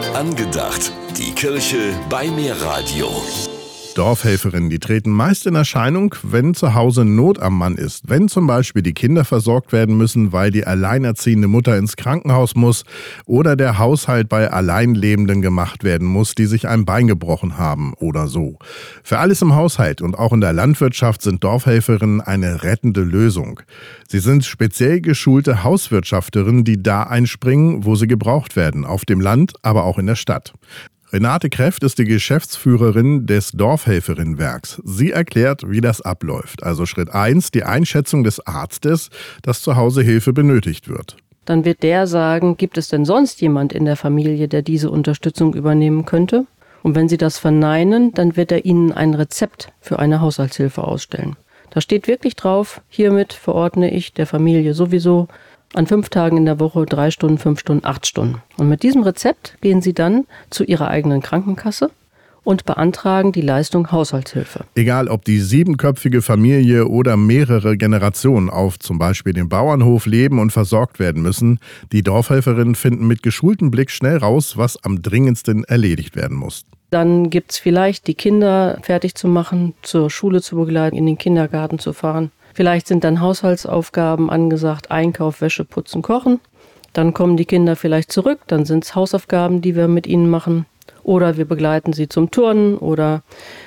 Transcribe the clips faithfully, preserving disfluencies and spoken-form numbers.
Angedacht. Die Kirche bei Meerradio. Dorfhelferinnen, die treten meist in Erscheinung, wenn zu Hause Not am Mann ist. Wenn zum Beispiel die Kinder versorgt werden müssen, weil die alleinerziehende Mutter ins Krankenhaus muss oder der Haushalt bei Alleinlebenden gemacht werden muss, die sich ein Bein gebrochen haben oder so. Für alles im Haushalt und auch in der Landwirtschaft sind Dorfhelferinnen eine rettende Lösung. Sie sind speziell geschulte Hauswirtschafterinnen, die da einspringen, wo sie gebraucht werden, auf dem Land, aber auch in der Stadt. Renate Kreft ist die Geschäftsführerin des Dorfhelferinnenwerks. Sie erklärt, wie das abläuft. Also Schritt eins, die Einschätzung des Arztes, dass zu Hause Hilfe benötigt wird. Dann wird der sagen, gibt es denn sonst jemand in der Familie, der diese Unterstützung übernehmen könnte? Und wenn Sie das verneinen, dann wird er Ihnen ein Rezept für eine Haushaltshilfe ausstellen. Da steht wirklich drauf, hiermit verordne ich der Familie sowieso an fünf Tagen in der Woche, drei Stunden, fünf Stunden, acht Stunden. Und mit diesem Rezept gehen Sie dann zu Ihrer eigenen Krankenkasse und beantragen die Leistung Haushaltshilfe. Egal ob die siebenköpfige Familie oder mehrere Generationen auf zum Beispiel dem Bauernhof leben und versorgt werden müssen, die Dorfhelferinnen finden mit geschultem Blick schnell raus, was am dringendsten erledigt werden muss. Dann gibt es vielleicht die Kinder fertig zu machen, zur Schule zu begleiten, in den Kindergarten zu fahren. Vielleicht sind dann Haushaltsaufgaben angesagt, Einkauf, Wäsche, Putzen, Kochen. Dann kommen die Kinder vielleicht zurück, dann sind es Hausaufgaben, die wir mit ihnen machen. Oder wir begleiten sie zum Turnen oder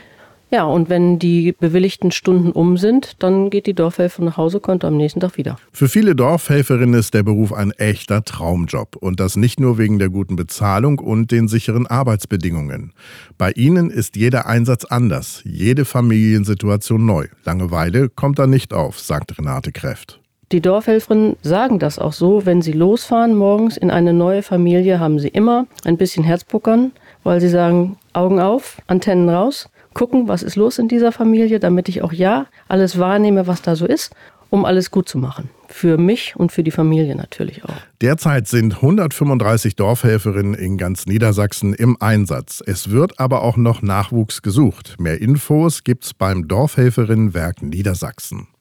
ja, und wenn die bewilligten Stunden um sind, dann geht die Dorfhelferin nach Hause, kommt am nächsten Tag wieder. Für viele Dorfhelferinnen ist der Beruf ein echter Traumjob. Und das nicht nur wegen der guten Bezahlung und den sicheren Arbeitsbedingungen. Bei ihnen ist jeder Einsatz anders, jede Familiensituation neu. Langeweile kommt da nicht auf, sagt Renate Kreft. Die Dorfhelferinnen sagen das auch so, wenn sie losfahren morgens in eine neue Familie, haben sie immer ein bisschen Herzpuckern, weil sie sagen, Augen auf, Antennen raus. Gucken, was ist los in dieser Familie, damit ich auch ja alles wahrnehme, was da so ist, um alles gut zu machen. Für mich und für die Familie natürlich auch. Derzeit sind hundertfünfunddreißig Dorfhelferinnen in ganz Niedersachsen im Einsatz. Es wird aber auch noch Nachwuchs gesucht. Mehr Infos gibt's beim Dorfhelferinnenwerk Niedersachsen.